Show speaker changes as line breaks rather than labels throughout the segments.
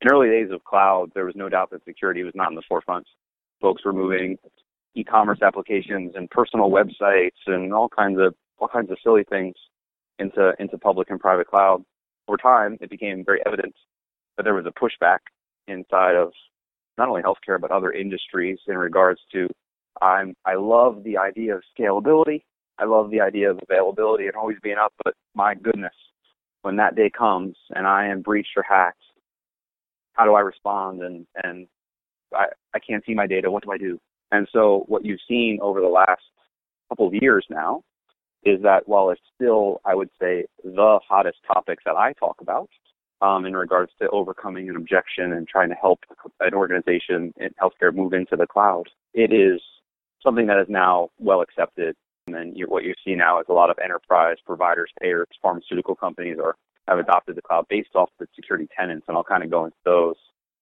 In early days of cloud, there was no doubt that security was not in the forefront. Folks were moving e-commerce applications and personal websites and all kinds of silly things into public and private cloud. Over time, it became very evident that there was a pushback inside of not only healthcare but other industries in regards to I love the idea of scalability. I love the idea of availability and always being up, but my goodness, when that day comes and I am breached or hacked, how do I respond? And I can't see my data. What do I do? And so what you've seen over the last couple of years now is that while it's still, I would say, the hottest topics that I talk about in regards to overcoming an objection and trying to help an organization in healthcare move into the cloud, it is something that is now well accepted. And then what you see now is a lot of enterprise providers, payers, pharmaceutical companies have adopted the cloud based off the security tenets, and I'll kind of go into those.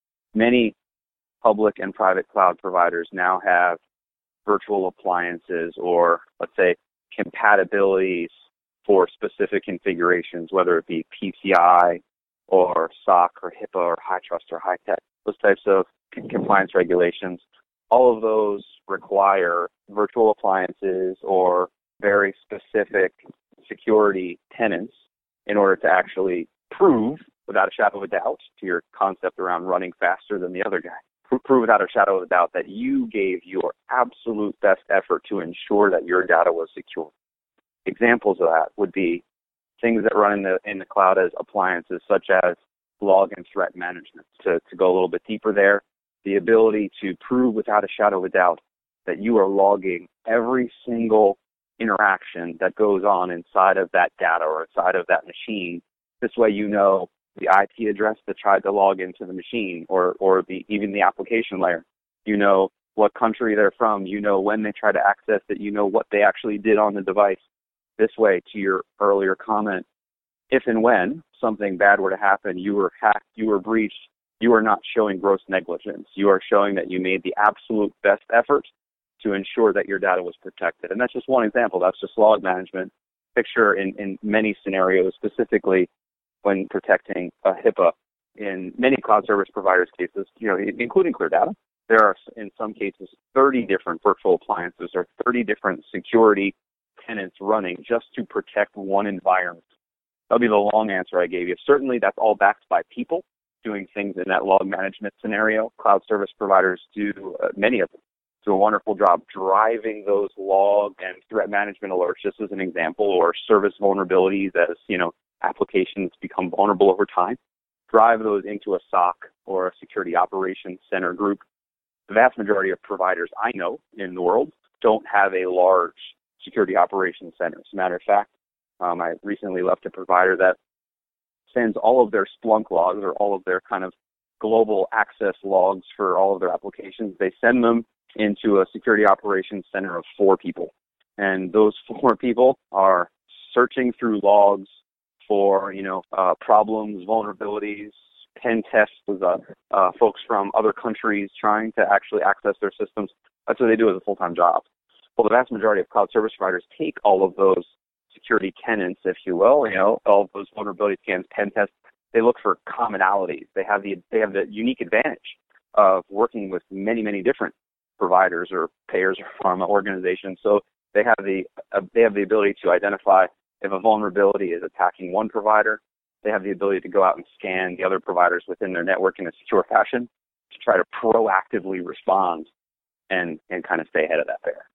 Many public and private cloud providers now have virtual appliances or, let's say, compatibilities for specific configurations, whether it be PCI or SOC or HIPAA or high trust or high tech, those types of compliance regulations. All of those require virtual appliances or very specific security tenets in order to actually prove without a shadow of a doubt to your concept around running faster than the other guy. Prove without a shadow of a doubt that you gave your absolute best effort to ensure that your data was secure. Examples of that would be things that run in the cloud as appliances, such as log and threat management. To go a little bit deeper there, the ability to prove without a shadow of a doubt that you are logging every single interaction that goes on inside of that data or inside of that machine. This way you know the IP address that tried to log into the machine or even the application layer. You know what country they're from. You know when they try to access it. You know what they actually did on the device. This way, to your earlier comment, if and when something bad were to happen, you were hacked, you were breached, you are not showing gross negligence. You are showing that you made the absolute best effort to ensure that your data was protected. And that's just one example. That's just log management. Picture in many scenarios, specifically when protecting a HIPAA. In many cloud service providers' cases, including ClearData, there are, in some cases, 30 different virtual appliances or 30 different security tenants running just to protect one environment. That'll be the long answer I gave you. Certainly, that's all backed by people doing things in that log management scenario. Cloud service providers do, many of them, do a wonderful job driving those log and threat management alerts, just as an example, or service vulnerabilities as, applications become vulnerable over time. Drive those into a SOC or a security operations center group. The vast majority of providers I know in the world don't have a large security operations center. As a matter of fact, I recently left a provider that sends all of their Splunk logs or all of their kind of global access logs for all of their applications. They send them into a security operations center of 4 people. And those 4 people are searching through logs for, problems, vulnerabilities, pen tests with folks from other countries trying to actually access their systems. That's what they do as a full-time job. Well, the vast majority of cloud service providers take all of those security tenants, if you will, all of those vulnerability scans, pen tests. They look for commonalities. They have the unique advantage of working with many, many different providers or payers or pharma organizations. So they have the ability to identify if a vulnerability is attacking one provider. They have the ability to go out and scan the other providers within their network in a secure fashion to try to proactively respond and kind of stay ahead of that there.